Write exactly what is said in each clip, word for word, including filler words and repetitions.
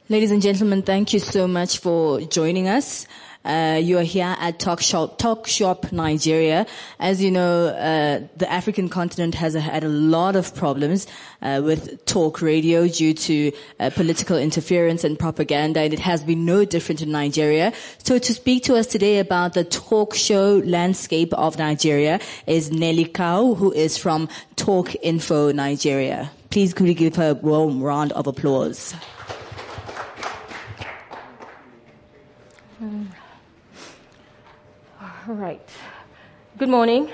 Ladies and gentlemen, thank you so much for joining us. Uh, you are here at Talk Shop, Talk Shop Nigeria. As you know, uh, the African continent has a, had a lot of problems uh, with talk radio due to uh, political interference and propaganda, and it has been no different in Nigeria. So to speak to us today about the talk show landscape of Nigeria is Nelly Kau, who is from Talk Info Nigeria. Please could we give her a warm round of applause. Um, all right. Good morning.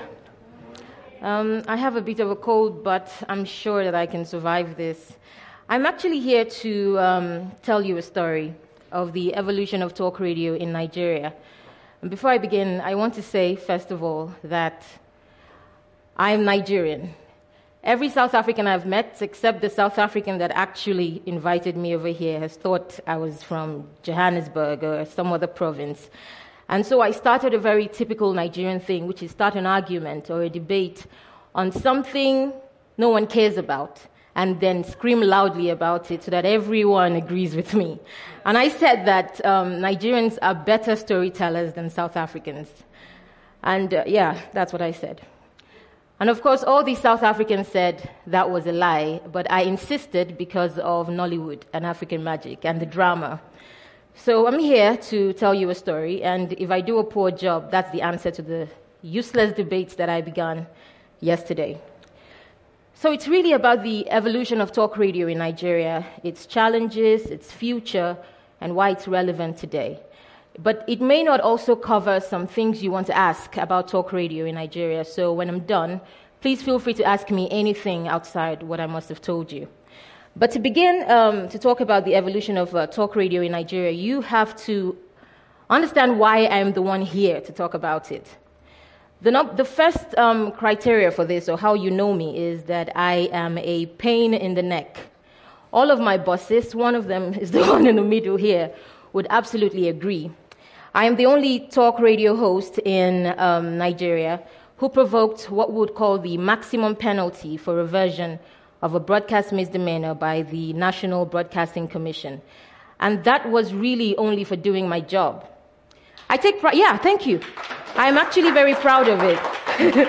Um, I have a bit of a cold, but I'm sure that I can survive this. I'm actually here to um, tell you a story of the evolution of talk radio in Nigeria. And before I begin, I want to say, first of all, that I'm Nigerian. Every South African I've met, except the South African that actually invited me over here, has thought I was from Johannesburg or some other province. And so I started a very typical Nigerian thing, which is start an argument or a debate on something no one cares about, and then scream loudly about it so that everyone agrees with me. And I said that um, Nigerians are better storytellers than South Africans. And uh, yeah, that's what I said. And of course, all these South Africans said that was a lie, but I insisted because of Nollywood and African magic and the drama. So I'm here to tell you a story, and if I do a poor job, that's the answer to the useless debates that I began yesterday. So it's really about the evolution of talk radio in Nigeria, its challenges, its future, and why it's relevant today. But it may not also cover some things you want to ask about talk radio in Nigeria. So when I'm done, please feel free to ask me anything outside what I must have told you. But to begin um, to talk about the evolution of uh, talk radio in Nigeria, you have to understand why I'm the one here to talk about it. The, no- the first um, criteria for this, or how you know me, is that I am a pain in the neck. All of my bosses, one of them is the one in the middle here, would absolutely agree. I am the only talk radio host in um, Nigeria who provoked what we would call the maximum penalty for reversion of a broadcast misdemeanor by the National Broadcasting Commission. And that was really only for doing my job. I take pride, yeah, thank you. I am actually very proud of it.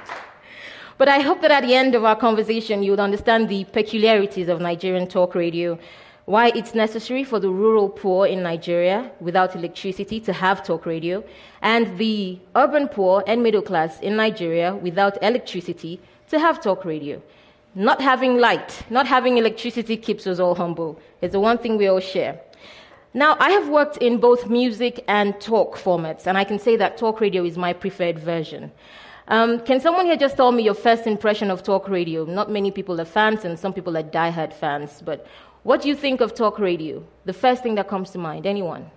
But I hope that at the end of our conversation, you would understand the peculiarities of Nigerian talk radio, why it's necessary for the rural poor in Nigeria without electricity to have talk radio, and the urban poor and middle class in Nigeria without electricity to have talk radio. Not having light, not having electricity keeps us all humble. It's the one thing we all share. Now, I have worked in both music and talk formats, and I can say that talk radio is my preferred version. Um, can someone here just tell me your first impression of talk radio? Not many people are fans, and some people are diehard fans, but what do you think of talk radio? The first thing that comes to mind, anyone?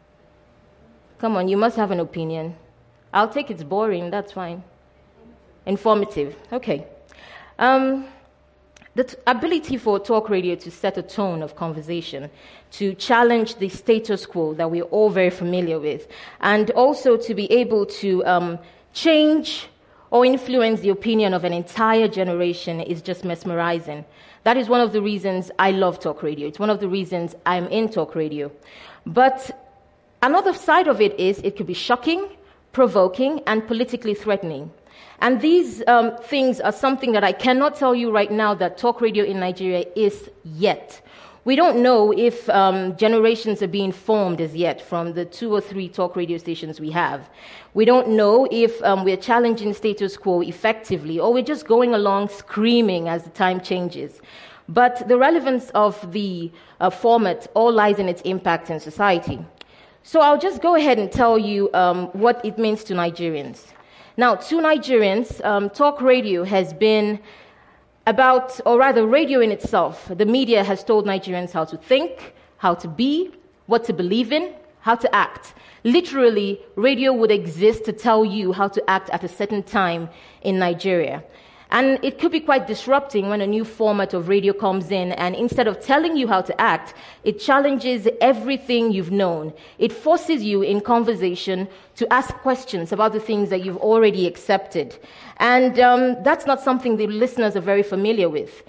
Come on, you must have an opinion. I'll take it's boring, that's fine. Informative, okay. Um, the t- ability for talk radio to set a tone of conversation, to challenge the status quo that we're all very familiar with, and also to be able to um, change or influence the opinion of an entire generation is just mesmerizing. That is one of the reasons I love talk radio. It's one of the reasons I'm in talk radio. But another side of it is it could be shocking, provoking, and politically threatening. And these um, things are something that I cannot tell you right now that talk radio in Nigeria is yet. We don't know if um, generations are being formed as yet from the two or three talk radio stations we have. We don't know if um, we're challenging status quo effectively, or we're just going along screaming as the time changes. But the relevance of the uh, format all lies in its impact in society. So I'll just go ahead and tell you um, what it means to Nigerians. Now, to Nigerians, um, talk radio has been about, or rather radio in itself. The media has told Nigerians how to think, how to be, what to believe in, how to act. Literally, radio would exist to tell you how to act at a certain time in Nigeria. And it could be quite disrupting when a new format of radio comes in, and instead of telling you how to act, it challenges everything you've known. It forces you in conversation to ask questions about the things that you've already accepted. And um, that's not something the listeners are very familiar with.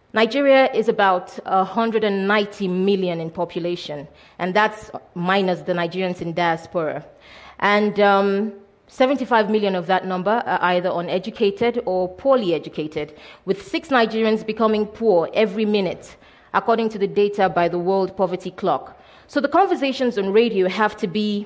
Nigeria is about one hundred ninety million in population, and that's minus the Nigerians in diaspora. And um, seventy-five million of that number are either uneducated or poorly educated, with six Nigerians becoming poor every minute, according to the data by the World Poverty Clock. So the conversations on radio have to be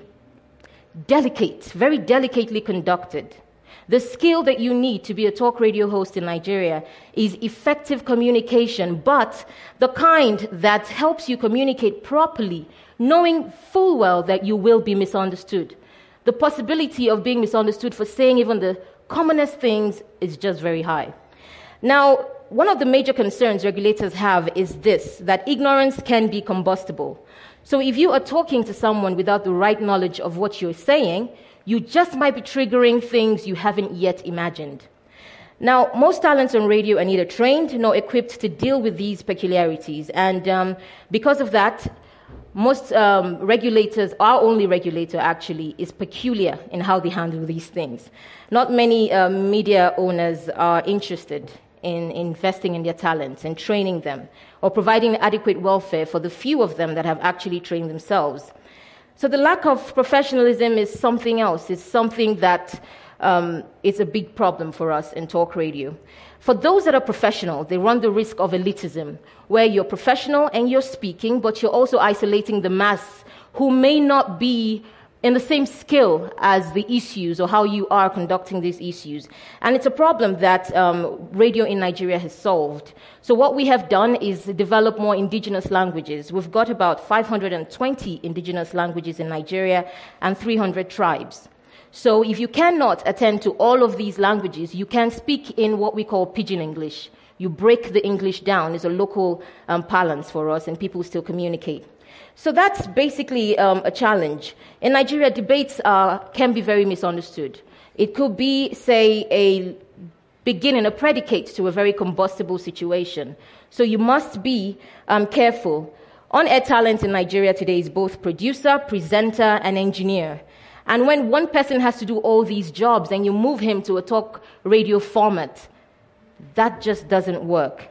delicate, very delicately conducted. The skill that you need to be a talk radio host in Nigeria is effective communication, but the kind that helps you communicate properly, knowing full well that you will be misunderstood. The possibility of being misunderstood for saying even the commonest things is just very high. Now, one of the major concerns regulators have is this, that ignorance can be combustible. So if you are talking to someone without the right knowledge of what you're saying, you just might be triggering things you haven't yet imagined. Now, most talents on radio are neither trained nor equipped to deal with these peculiarities. And um, because of that, most um, regulators, our only regulator actually, is peculiar in how they handle these things. Not many uh, media owners are interested in investing in their talents and training them, or providing adequate welfare for the few of them that have actually trained themselves. So the lack of professionalism is something else. It's something that um, is a big problem for us in talk radio. For those that are professional, they run the risk of elitism, where you're professional and you're speaking, but you're also isolating the mass who may not be in the same skill as the issues or how you are conducting these issues. And it's a problem that um, radio in Nigeria has solved. So what we have done is develop more indigenous languages. We've got about five hundred twenty indigenous languages in Nigeria and three hundred tribes. So if you cannot attend to all of these languages, you can speak in what we call pidgin English. You break the English down. It's a local um, parlance for us, and people still communicate. So that's basically um, a challenge. In Nigeria, debates uh, can be very misunderstood. It could be, say, a beginning, a predicate to a very combustible situation. So you must be um, careful. On-air talent in Nigeria today is both producer, presenter, and engineer. And when one person has to do all these jobs and you move him to a talk radio format, that just doesn't work.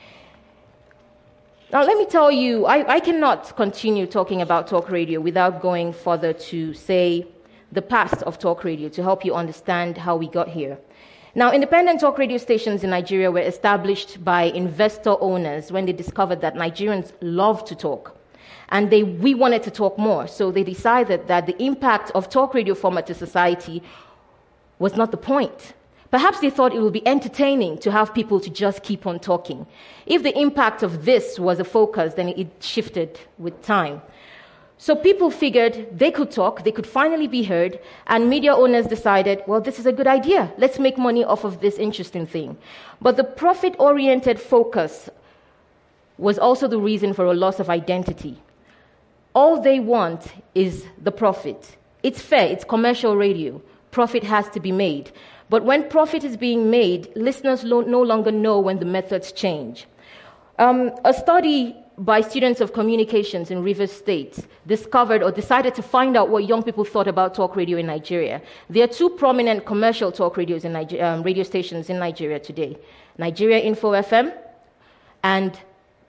Now, let me tell you, I, I cannot continue talking about talk radio without going further to say the past of talk radio to help you understand how we got here. Now, independent talk radio stations in Nigeria were established by investor owners when they discovered that Nigerians love to talk. And they, we wanted to talk more, so they decided that the impact of talk radio format to society was not the point. Perhaps they thought it would be entertaining to have people to just keep on talking. If the impact of this was a focus, then it shifted with time. So people figured they could talk, they could finally be heard, and media owners decided, well, this is a good idea. Let's make money off of this interesting thing. But the profit-oriented focus was also the reason for a loss of identity. All they want is the profit. It's fair, it's commercial radio. Profit has to be made. But when profit is being made, listeners lo- no longer know when the methods change. Um, a study by students of communications in Rivers State discovered or decided to find out what young people thought about talk radio in Nigeria. There are two prominent commercial talk radios in Niger- um, radio stations in Nigeria today. Nigeria Info F M and,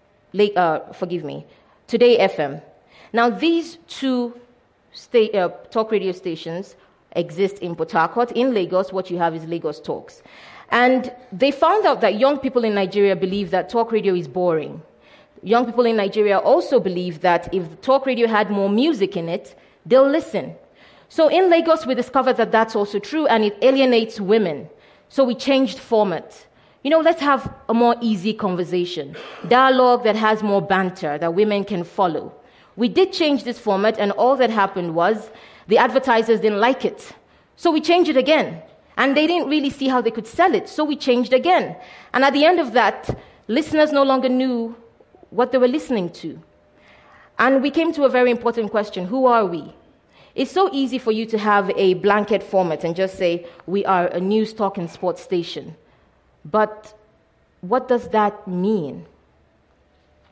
uh, forgive me, Today F M. Now, these two sta- uh, talk radio stations exist in Port Harcourt. In Lagos, what you have is Lagos Talks. And they found out that young people in Nigeria believe that talk radio is boring. Young people in Nigeria also believe that if talk radio had more music in it, they'll listen. So in Lagos, we discovered that that's also true, and it alienates women. So we changed format. You know, let's have a more easy conversation, dialogue that has more banter that women can follow. We did change this format, and all that happened was the advertisers didn't like it. So we changed it again. And they didn't really see how they could sell it, so we changed again. And at the end of that, listeners no longer knew what they were listening to. And we came to a very important question: who are we? It's so easy for you to have a blanket format and just say, we are a news, talk, and sports station. But what does that mean?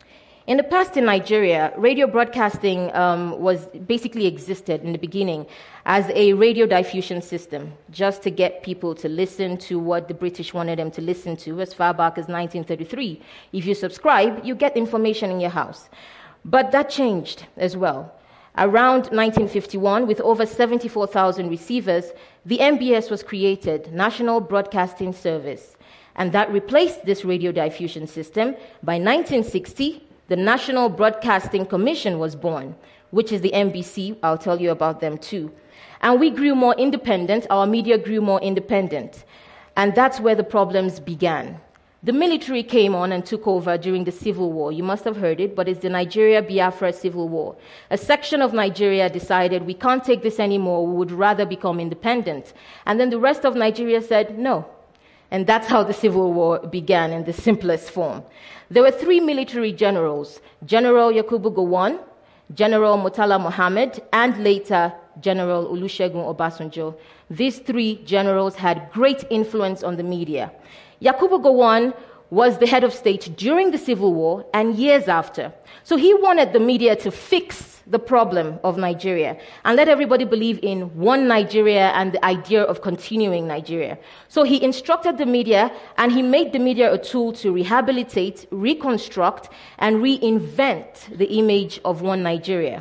In the past in Nigeria, radio broadcasting um, was basically existed in the beginning as a radio diffusion system, just to get people to listen to what the British wanted them to listen to as far back as nineteen thirty-three. If you subscribe, you get information in your house. But that changed as well. Around nineteen fifty-one, with over seventy-four thousand receivers, the N B S was created, National Broadcasting Service, and that replaced this radio diffusion system. By nineteen sixty, the National Broadcasting Commission was born, which is the N B C. I'll tell you about them too. And we grew more independent, our media grew more independent. And that's where the problems began. The military came on and took over during the Civil War. You must have heard it, but it's the Nigeria-Biafra Civil War. A section of Nigeria decided, we can't take this anymore, we would rather become independent. And then the rest of Nigeria said, no. And that's how the Civil War began in the simplest form. There were three military generals, General Yakubu Gowon, General Murtala Mohammed, and later General Olusegun Obasanjo. These three generals had great influence on the media. Yakubu Gowon was the head of state during the Civil War and years after. So he wanted the media to fix the problem of Nigeria and let everybody believe in one Nigeria and the idea of continuing Nigeria. So he instructed the media and he made the media a tool to rehabilitate, reconstruct, and reinvent the image of one Nigeria.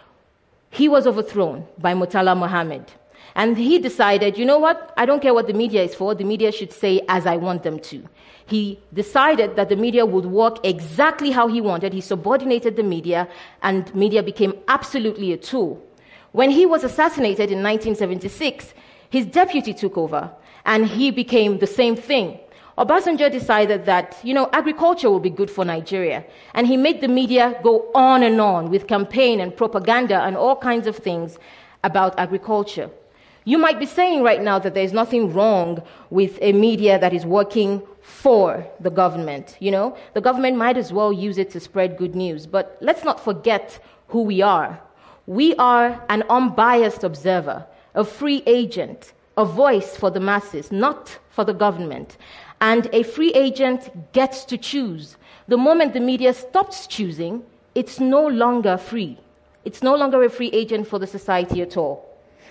He was overthrown by Murtala Mohammed. And he decided, you know what? I don't care what the media is for. The media should say as I want them to. He decided that the media would work exactly how he wanted. He subordinated the media, and media became absolutely a tool. When he was assassinated in nineteen seventy-six, his deputy took over, and he became the same thing. Obasanjo decided that, you know, agriculture will be good for Nigeria. And he made the media go on and on with campaign and propaganda and all kinds of things about agriculture. You might be saying right now that there's nothing wrong with a media that is working for the government. You know, the government might as well use it to spread good news. But let's not forget who we are. We are an unbiased observer, a free agent, a voice for the masses, not for the government. And a free agent gets to choose. The moment the media stops choosing, it's no longer free. It's no longer a free agent for the society at all.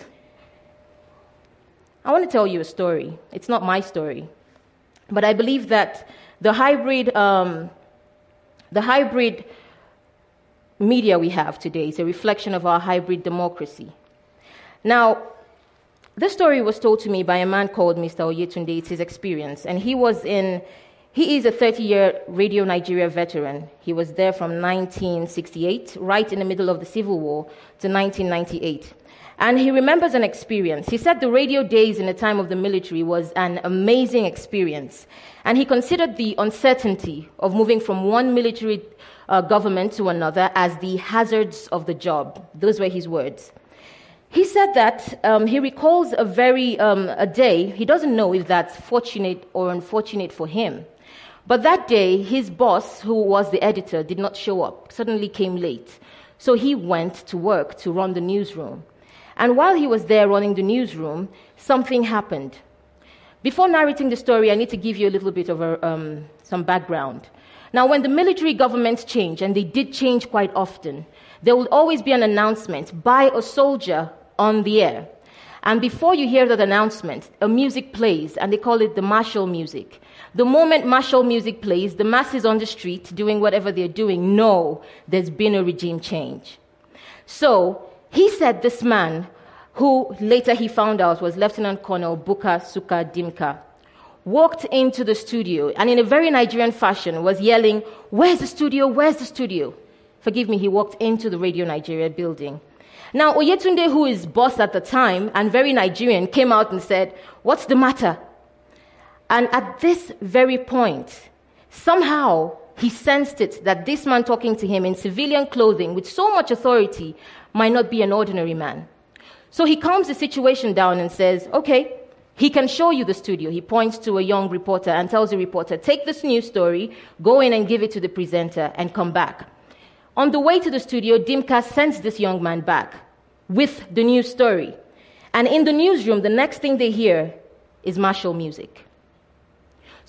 I want to tell you a story. It's not my story. But I believe that the hybrid, um, the hybrid media we have today is a reflection of our hybrid democracy. Now, this story was told to me by a man called Mister Oyetunde. It's his experience. And he was in, he is a thirty-year Radio Nigeria veteran. He was there from nineteen sixty-eight, right in the middle of the Civil War, to nineteen ninety-eight. And he remembers an experience. He said the radio days in the time of the military was an amazing experience. And he considered the uncertainty of moving from one military uh, government to another as the hazards of the job. Those were his words. He said that um, he recalls a very, um, a day, he doesn't know if that's fortunate or unfortunate for him. But that day, his boss, who was the editor, did not show up, suddenly came late. So he went to work to run the newsroom. And while he was there running the newsroom, something happened. Before narrating the story, I need to give you a little bit of a, um, some background. Now, when the military governments change, and they did change quite often, there will always be an announcement by a soldier on the air. And before you hear that announcement, a music plays, and they call it the martial music. The moment martial music plays, the masses on the street doing whatever they're doing know there's been a regime change. So, he said this man, who later he found out was Lieutenant Colonel Buka Suka Dimka, walked into the studio and in a very Nigerian fashion was yelling, "Where's the studio? Where's the studio?" Forgive me, he walked into the Radio Nigeria building. Now, Oyetunde, who is boss at the time and very Nigerian, came out and said, "What's the matter?" And at this very point, somehow he sensed it that this man talking to him in civilian clothing with so much authority might not be an ordinary man. So he calms the situation down and says, okay, he can show you the studio. He points to a young reporter and tells the reporter, take this news story, go in and give it to the presenter and come back. On the way to the studio, Dimka sends this young man back with the news story. And in the newsroom, the next thing they hear is martial music.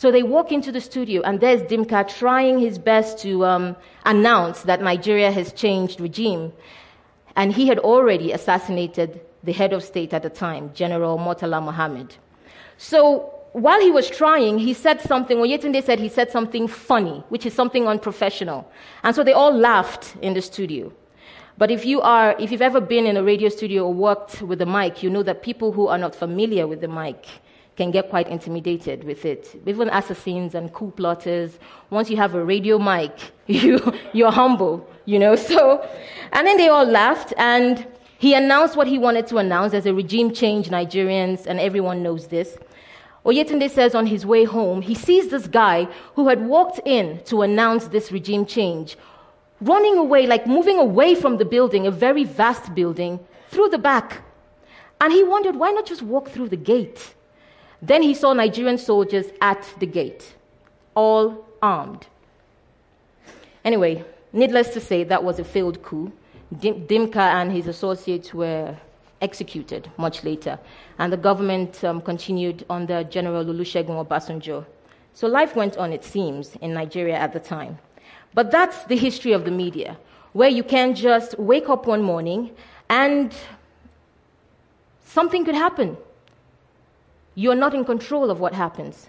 So they walk into the studio, and there's Dimka trying his best to um, announce that Nigeria has changed regime. And he had already assassinated the head of state at the time, General Murtala Muhammad. So while he was trying, he said something, Oyetunde said he said something funny, which is something unprofessional. And so they all laughed in the studio. But if you are, if you've ever been in a radio studio or worked with a mic, you know that people who are not familiar with the mic can get quite intimidated with it. Even assassins and coup plotters, once you have a radio mic, you, you're humble, you know. So, and then they all laughed, and he announced what he wanted to announce as a regime change, Nigerians, and everyone knows this. Oyetunde says on his way home, he sees this guy who had walked in to announce this regime change, running away, like moving away from the building, a very vast building, through the back. And he wondered, why not just walk through the gate? Then he saw Nigerian soldiers at the gate, all armed. Anyway, needless to say, that was a failed coup. Dim- Dimka and his associates were executed much later, and the government um, continued under General Olusegun Obasanjo. So life went on, it seems, in Nigeria at the time. But that's the history of the media, where you can just wake up one morning and something could happen. You're not in control of what happens.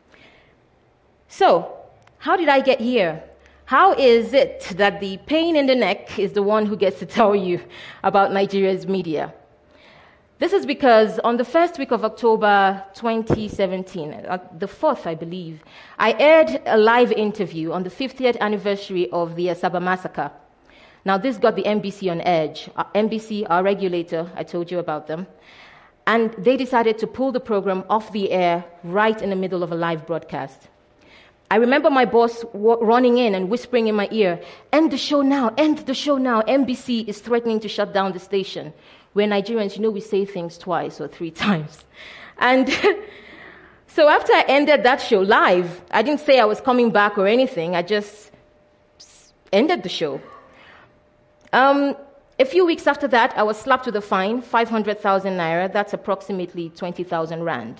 So, how did I get here? How is it that the pain in the neck is the one who gets to tell you about Nigeria's media? This is because on the first week of October twenty seventeen, uh, the fourth, I believe, I aired a live interview on the fiftieth anniversary of the Asaba massacre. Now, this got the N B C on edge. Uh, N B C, our regulator, I told you about them. And they decided to pull the program off the air right in the middle of a live broadcast. I remember my boss w- running in and whispering in my ear, "End the show now, end the show now. N B C is threatening to shut down the station." We're Nigerians, you know, we say things twice or three times. And so after I ended that show live, I didn't say I was coming back or anything. I just ended the show. Um, a few weeks after that, I was slapped with a fine, five hundred thousand naira. That's approximately twenty thousand rand.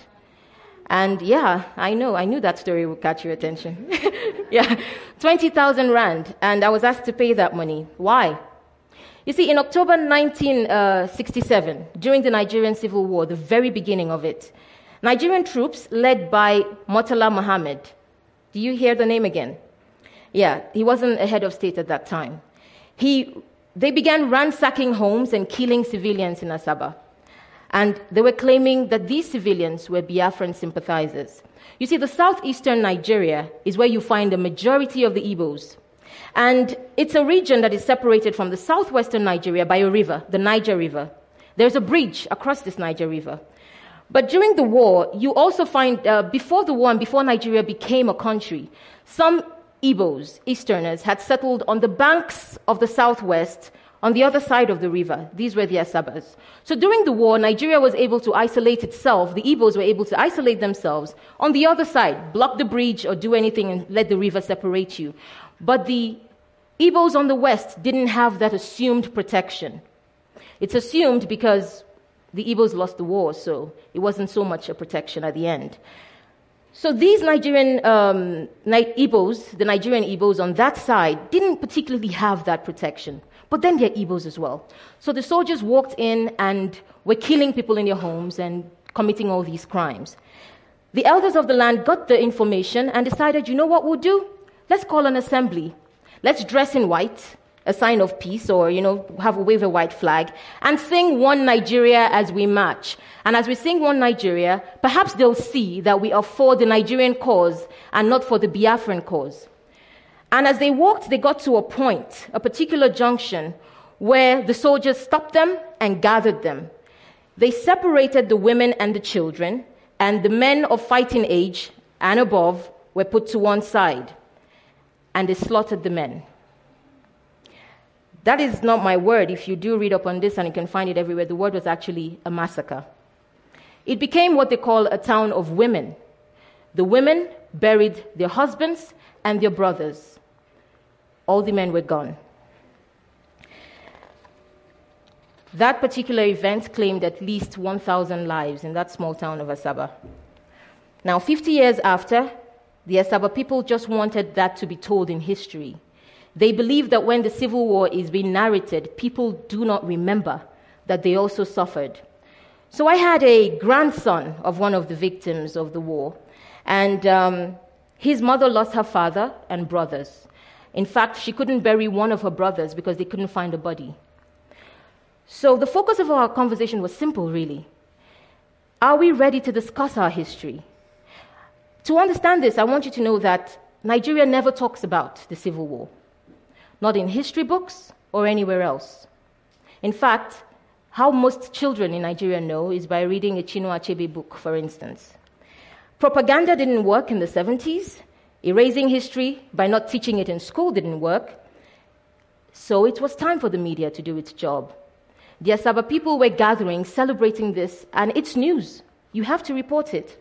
And yeah, I know, I knew that story would catch your attention. Yeah, twenty thousand rand. And I was asked to pay that money. Why? You see, in October nineteen sixty-seven, during the Nigerian Civil War, the very beginning of it, Nigerian troops led by Murtala Muhammad. Do you hear the name again? Yeah, he wasn't a head of state at that time. He, they began ransacking homes and killing civilians in Asaba. And they were claiming that these civilians were Biafran sympathizers. You see, the southeastern Nigeria is where you find the majority of the Igbos. And it's a region that is separated from the southwestern Nigeria by a river, the Niger River. There's a bridge across this Niger River. But during the war, you also find, uh, before the war and before Nigeria became a country, some Igbos, Easterners, had settled on the banks of the southwest on the other side of the river. These were the Asabas. So during the war, Nigeria was able to isolate itself. The Igbos were able to isolate themselves on the other side, block the bridge or do anything and let the river separate you. But the Igbos on the west didn't have that assumed protection. It's assumed because the Igbos lost the war, so it wasn't so much a protection at the end. So these Nigerian um, Igbos, the Nigerian Igbos on that side, didn't particularly have that protection. But then they're Igbos as well. So the soldiers walked in and were killing people in their homes and committing all these crimes. The elders of the land got the information and decided, you know what we'll do? Let's call an assembly. Let's dress in white, a sign of peace, or, you know, have a wave a white flag, and sing One Nigeria as we march. And as we sing One Nigeria, perhaps they'll see that we are for the Nigerian cause and not for the Biafran cause. And as they walked, they got to a point, a particular junction, where the soldiers stopped them and gathered them. They separated the women and the children, and the men of fighting age and above were put to one side. And they slaughtered the men. That is not my word. If you do read up on this, and you can find it everywhere, the word was actually a massacre. It became what they call a town of women. The women buried their husbands and their brothers. All the men were gone. That particular event claimed at least one thousand lives in that small town of Asaba. Now, fifty years after, The Asaba people just wanted that to be told in history. They believe that when the civil war is being narrated, people do not remember that they also suffered. So I had a grandson of one of the victims of the war, and um, his mother lost her father and brothers. In fact, she couldn't bury one of her brothers because they couldn't find a body. So the focus of our conversation was simple, really. Are we ready to discuss our history? To understand this, I want you to know that Nigeria never talks about the Civil War, not in history books or anywhere else. In fact, how most children in Nigeria know is by reading a Chinua Achebe book, for instance. Propaganda didn't work in the seventies. Erasing history by not teaching it in school didn't work. So it was time for the media to do its job. The Asaba people were gathering, celebrating this, and it's news. You have to report it.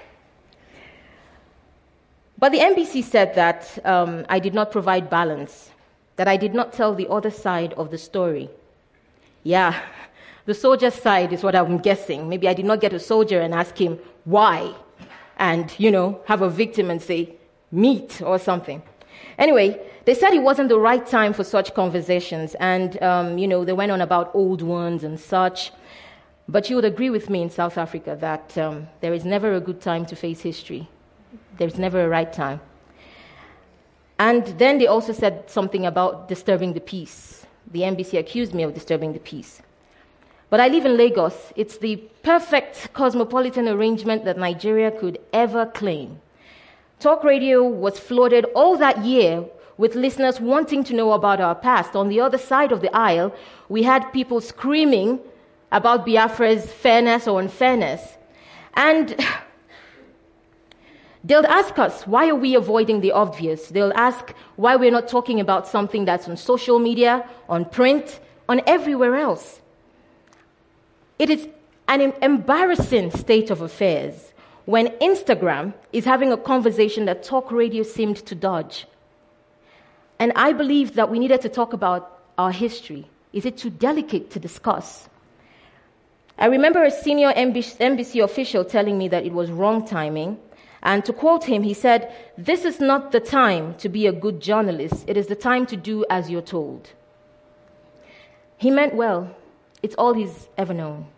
But the N B C said that um, I did not provide balance, that I did not tell the other side of the story. Yeah, the soldier's side is what I'm guessing. Maybe I did not get a soldier and ask him why, and, you know, have a victim and say, meat or something. Anyway, they said it wasn't the right time for such conversations, and, um, you know, they went on about old wounds and such. But you would agree with me in South Africa that um, there is never a good time to face history. There's never a right time. And then they also said something about disturbing the peace. The N B C accused me of disturbing the peace. But I live in Lagos. It's the perfect cosmopolitan arrangement that Nigeria could ever claim. Talk radio was flooded all that year with listeners wanting to know about our past. On the other side of the aisle, we had people screaming about Biafra's fairness or unfairness. And they'll ask us, why are we avoiding the obvious? They'll ask why we're not talking about something that's on social media, on print, on everywhere else. It is an embarrassing state of affairs when Instagram is having a conversation that talk radio seemed to dodge. And I believe that we needed to talk about our history. Is it too delicate to discuss? I remember a senior N B C official telling me that it was wrong timing. And to quote him, he said, "This is not the time to be a good journalist. It is the time to do as you're told." He meant well. It's all he's ever known.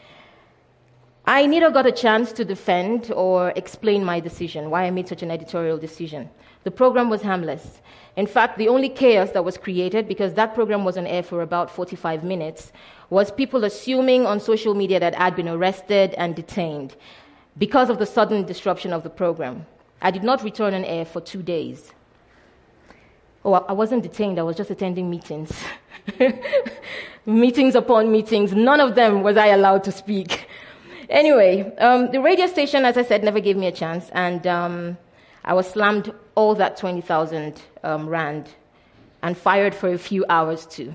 I neither got a chance to defend or explain my decision, why I made such an editorial decision. The program was harmless. In fact, the only chaos that was created, because that program was on air for about forty-five minutes, was people assuming on social media that I'd been arrested and detained because of the sudden disruption of the program. I did not return on air for two days. Oh, I wasn't detained, I was just attending meetings. Meetings upon meetings, none of them was I allowed to speak. Anyway, um, the radio station, as I said, never gave me a chance, and um, I was slammed all that twenty thousand um, rand and fired for a few hours too.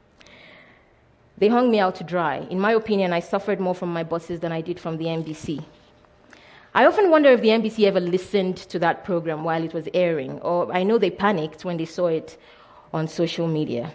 They hung me out to dry. In my opinion, I suffered more from my bosses than I did from the N B C. I often wonder if the N B C ever listened to that program while it was airing, or I know they panicked when they saw it on social media.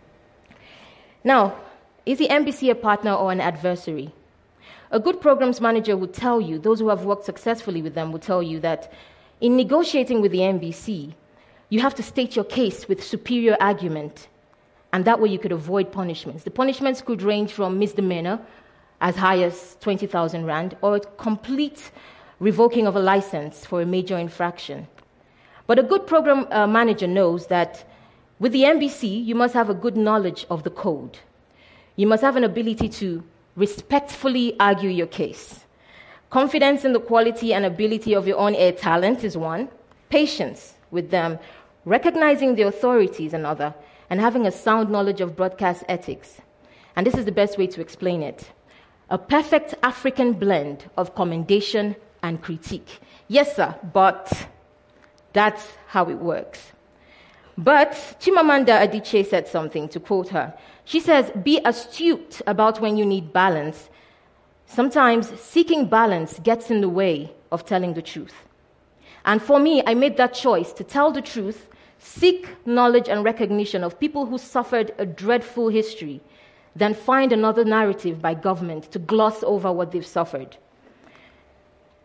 Now, is the N B C a partner or an adversary? A good programs manager would tell you, those who have worked successfully with them would tell you that in negotiating with the N B C, you have to state your case with superior argument, and that way you could avoid punishments. The punishments could range from misdemeanor, as high as twenty thousand rand, or complete revoking of a license for a major infraction. But a good program uh, manager knows that with the N B C, you must have a good knowledge of the code. You must have an ability to respectfully argue your case. Confidence in the quality and ability of your on-air talent is one. Patience with them. Recognizing the authority is another. And having a sound knowledge of broadcast ethics. And this is the best way to explain it. A perfect African blend of commendation and critique. Yes, sir, but that's how it works. But Chimamanda Adichie said something, to quote her. She says, be astute about when you need balance. Sometimes seeking balance gets in the way of telling the truth. And for me, I made that choice to tell the truth, seek knowledge and recognition of people who suffered a dreadful history, than find another narrative by government to gloss over what they've suffered.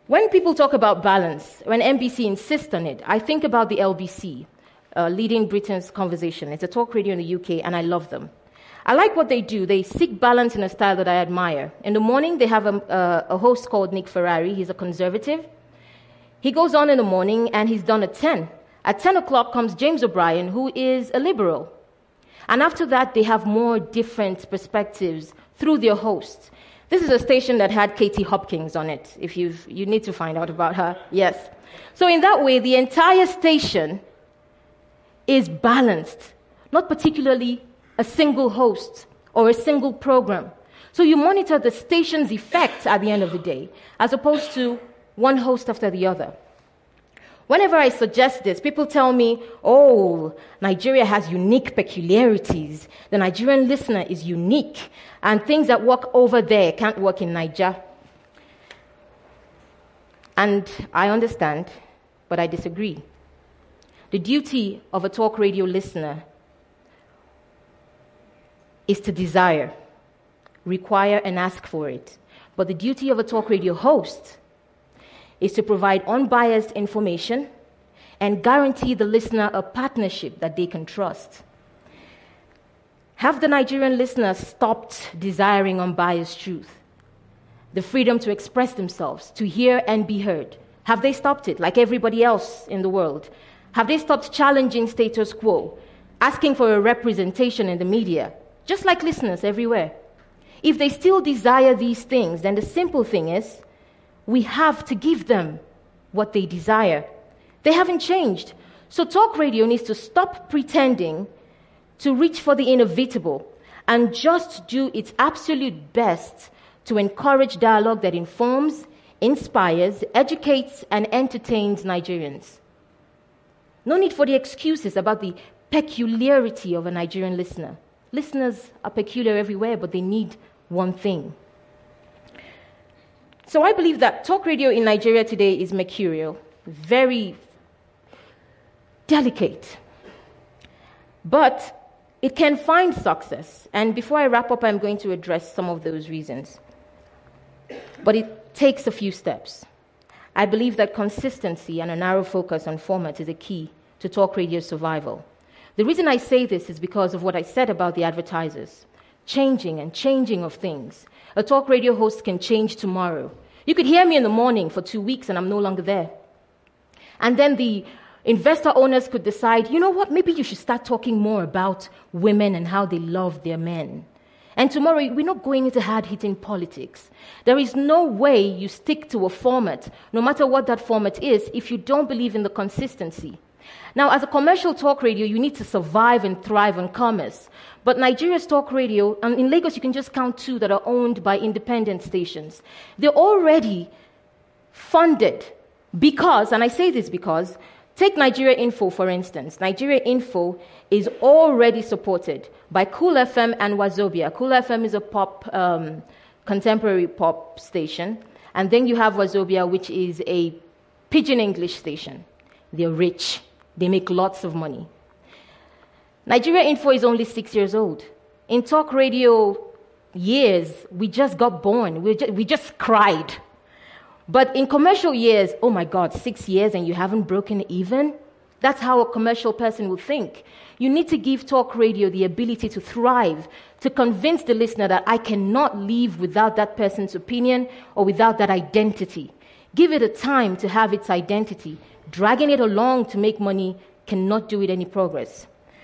When people talk about balance, when N B C insists on it, I think about the L B C, uh, Leading Britain's Conversation. It's a talk radio in the U K, and I love them. I like what they do. They seek balance in a style that I admire. In the morning, they have a, a, a host called Nick Ferrari. He's a conservative. He goes on in the morning, and he's done at ten. At ten o'clock comes James O'Brien, who is a liberal. And after that, they have more different perspectives through their hosts. This is a station that had Katie Hopkins on it, if you've, you need to find out about her. Yes. So in that way, the entire station is balanced, not particularly a single host or a single program. So you monitor the station's effect at the end of the day, as opposed to one host after the other. Whenever I suggest this, people tell me, oh, Nigeria has unique peculiarities. The Nigerian listener is unique, and things that work over there can't work in Niger. And I understand, but I disagree. The duty of a talk radio listener is to desire, require, and ask for it. But the duty of a talk radio host is to provide unbiased information and guarantee the listener a partnership that they can trust. Have the Nigerian listener stopped desiring unbiased truth, the freedom to express themselves, to hear and be heard? Have they stopped it, like everybody else in the world? Have they stopped challenging status quo, asking for a representation in the media, just like listeners everywhere? If they still desire these things, then the simple thing is, we have to give them what they desire. They haven't changed. So talk radio needs to stop pretending to reach for the inevitable and just do its absolute best to encourage dialogue that informs, inspires, educates, and entertains Nigerians. No need for the excuses about the peculiarity of a Nigerian listener. Listeners are peculiar everywhere, but they need one thing. So I believe that talk radio in Nigeria today is mercurial, very delicate. But it can find success. And before I wrap up, I'm going to address some of those reasons. But it takes a few steps. I believe that consistency and a narrow focus on format is a key to talk radio's survival. The reason I say this is because of what I said about the advertisers. Changing and changing of things. A talk radio host can change tomorrow. You could hear me in the morning for two weeks and I'm no longer there. And then the investor owners could decide, you know what, maybe you should start talking more about women and how they love their men. And tomorrow, we're not going into hard-hitting politics. There is no way you stick to a format, no matter what that format is, if you don't believe in the consistency. Now, as a commercial talk radio, you need to survive and thrive on commerce. But Nigeria's talk radio, and in Lagos, you can just count two that are owned by independent stations. They're already funded because, and I say this because, take Nigeria Info, for instance. Nigeria Info is already supported by Cool F M and Wazobia. Cool F M is a pop, um, contemporary pop station. And then you have Wazobia, which is a pidgin English station. They're rich. They make lots of money. Nigeria Info is only six years old. In talk radio years, we just got born. We just, we just cried. But in commercial years, oh my God, six years and you haven't broken even? That's how a commercial person would think. You need to give talk radio the ability to thrive, to convince the listener that I cannot live without that person's opinion or without that identity. Give it a time to have its identity. Dragging it along to make money cannot do it any progress.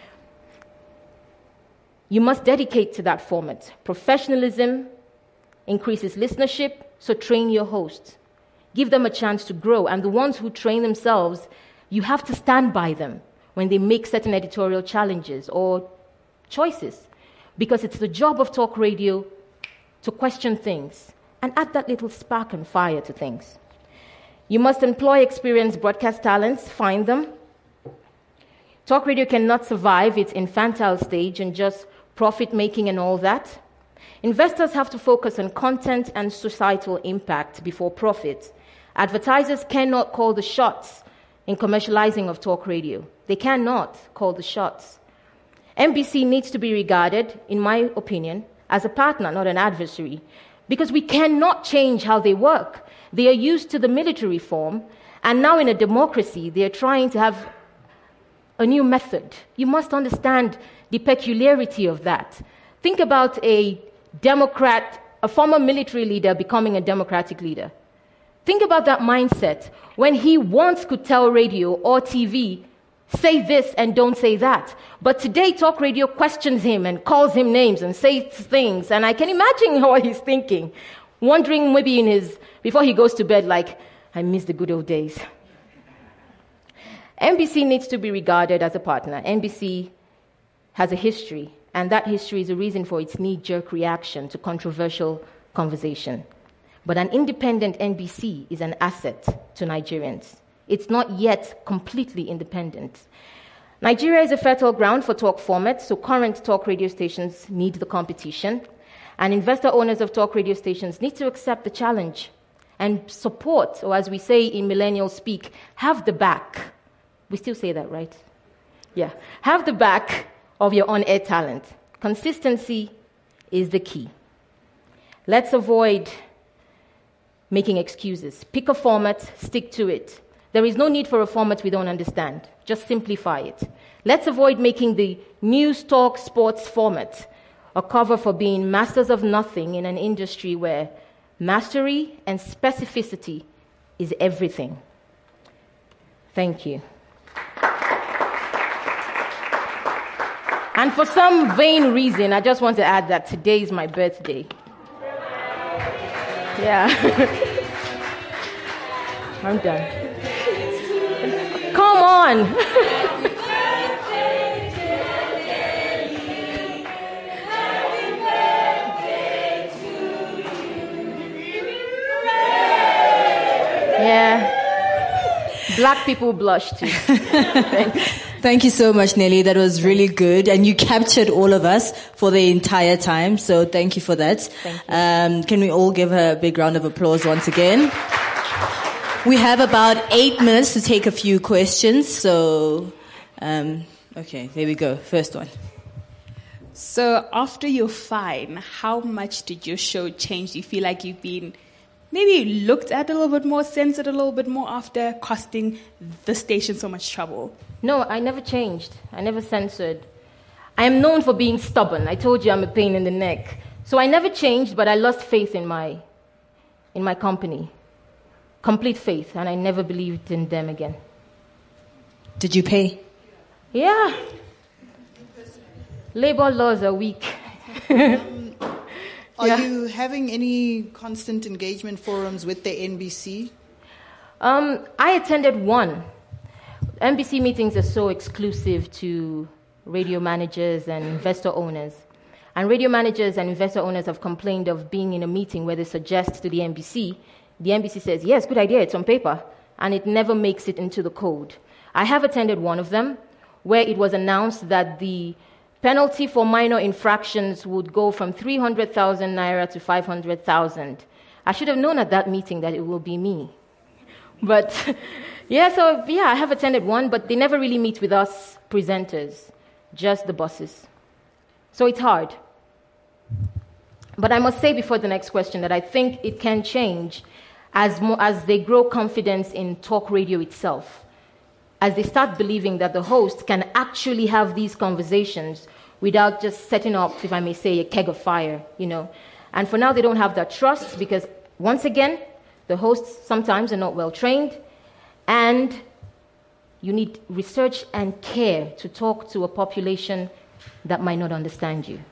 You must dedicate to that format. Professionalism increases listenership, so train your hosts. Give them a chance to grow. And the ones who train themselves, you have to stand by them when they make certain editorial challenges or choices. Because it's the job of talk radio to question things and add that little spark and fire to things. You must employ experienced broadcast talents, find them. Talk radio cannot survive its infantile stage and just profit-making and all that. Investors have to focus on content and societal impact before profit. Advertisers cannot call the shots in commercializing of talk radio. They cannot call the shots. N B C needs to be regarded, in my opinion, as a partner, not an adversary. because we cannot change how they work. They are used to the military form, and now in a democracy, they are trying to have a new method. You must understand the peculiarity of that. Think about a Democrat, a former military leader becoming a democratic leader. Think about that mindset when he once could tell radio or T V, say this and don't say that. But today, talk radio questions him and calls him names and says things. And I can imagine what he's thinking, wondering maybe in his, before he goes to bed, like, I miss the good old days. N B C needs to be regarded as a partner. N B C has a history, and that history is a reason for its knee-jerk reaction to controversial conversation. But an independent N B C is an asset to Nigerians. It's not yet completely independent. Nigeria is a fertile ground for talk formats, so current talk radio stations need the competition, and investor owners of talk radio stations need to accept the challenge and support, or as we say in millennial speak, have the back. We still say that, right? Yeah. Have the back of your on-air talent. Consistency is the key. Let's avoid making excuses. Pick a format, stick to it. There is no need for a format we don't understand. Just simplify it. Let's avoid making the news talk sports format a cover for being masters of nothing in an industry where mastery and specificity is everything. Thank you. And for some vain reason, I just want to add that today is my birthday. Yeah. I'm done. Come on. Yeah. Black people blush too. Thanks. Thank you so much, Nelly. That was really good. And you captured all of us for the entire time. So thank you for that. Thank you. Um, can we all give her a big round of applause once again? We have about eight minutes to take a few questions. So, um, okay, there we go. First one. So after your fine, how much did your show change? Do you feel like you've been maybe looked at a little bit more, censored a little bit more after costing the station so much trouble? No, I never changed. I never censored. I am known for being stubborn. I told you I'm a pain in the neck. So I never changed, but I lost faith in my, in my company. Complete faith, and I never believed in them again. Did you pay? Yeah. Labor laws are weak. um, are Yeah. you having any constant engagement forums with the N B C? Um, I attended one. N B C meetings are so exclusive to radio managers and investor owners. And radio managers and investor owners have complained of being in a meeting where they suggest to the N B C, the N B C says, yes, good idea, it's on paper, and it never makes it into the code. I have attended one of them where it was announced that the penalty for minor infractions would go from three hundred thousand naira to five hundred thousand. I should have known at that meeting that it will be me. But yeah, so yeah, I have attended one, but they never really meet with us presenters, just the bosses. So it's hard. But I must say before the next question that I think it can change as more, as they grow confidence in talk radio itself, as they start believing that the host can actually have these conversations without just setting up, if I may say, a keg of fire, you know. And for now, they don't have that trust because, once again, the hosts sometimes are not well trained, and you need research and care to talk to a population that might not understand you.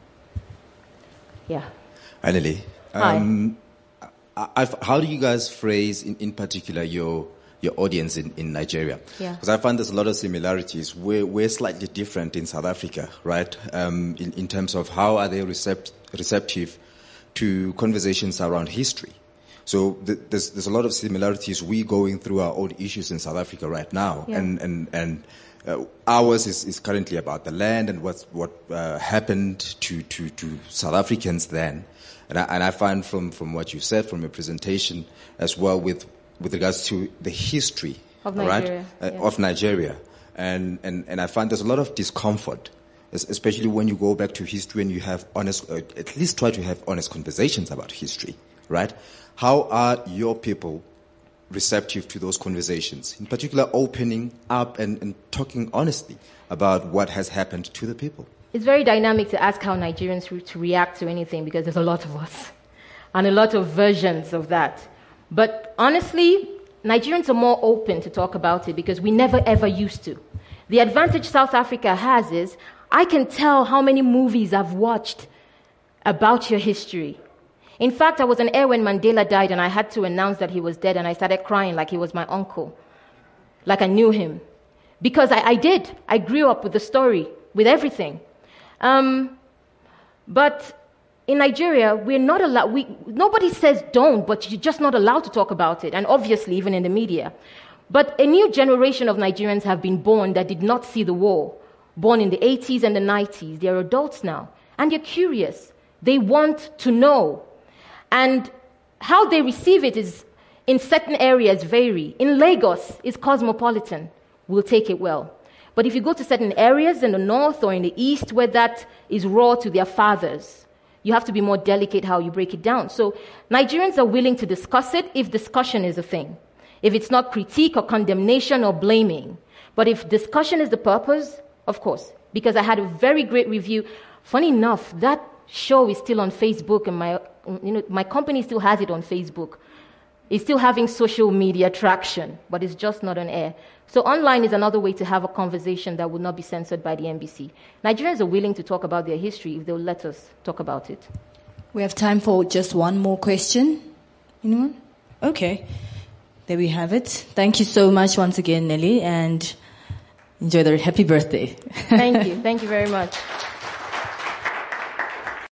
Yeah. Anily, Hi. um, I, I've, how do you guys phrase, in, in particular, your your audience in, in Nigeria? Yeah. Because I find there's a lot of similarities. We're, we're slightly different in South Africa, right? Um, in, in terms of how are they recept, receptive to conversations around history. So th- there's there's a lot of similarities. We going through our own issues in South Africa right now, Yeah. and and and uh, ours is, is currently about the land and what's what uh, happened to, to, to South Africans then. And I, and I find from, from what you said, from your presentation as well, with with regards to the history Of right, Nigeria, uh, yeah. of Nigeria, and, and and I find there's a lot of discomfort es- especially when you go back to history and you have honest, uh, at least try to have honest conversations about history, right? How are your people receptive to those conversations? In particular, opening up and, and talking honestly about what has happened to the people. It's very dynamic to ask how Nigerians re- to react to anything because there's a lot of us and a lot of versions of that. But honestly, Nigerians are more open to talk about it because we never ever used to. The advantage South Africa has is I can tell how many movies I've watched about your history. In fact, I was on air when Mandela died and I had to announce that he was dead and I started crying like he was my uncle, like I knew him. Because I, I did. I grew up with the story, with everything. Um, but in Nigeria, we're not allowed, we, nobody says don't, but you're just not allowed to talk about it, and obviously even in the media. But a new generation of Nigerians have been born that did not see the war, born in the eighties and the nineties. They're adults now, and they're curious. They want to know. And how they receive it is, in certain areas, vary. In Lagos, it's cosmopolitan. We'll take it well. But if you go to certain areas in the north or in the east where that is raw to their fathers, you have to be more delicate how you break it down. So Nigerians are willing to discuss it if discussion is a thing. If it's not critique or condemnation or blaming. But if discussion is the purpose, of course. Because I had a very great review. Funny enough, that show is still on Facebook and my, you know, my company still has it on Facebook. It's still having social media traction, but it's just not on air. So online is another way to have a conversation that will not be censored by the N B C. Nigerians are willing to talk about their history if they'll let us talk about it. We have time for just one more question. Anyone? Okay. There we have it. Thank you so much once again, Nelly, and enjoy the happy birthday. Thank you. Thank you very much.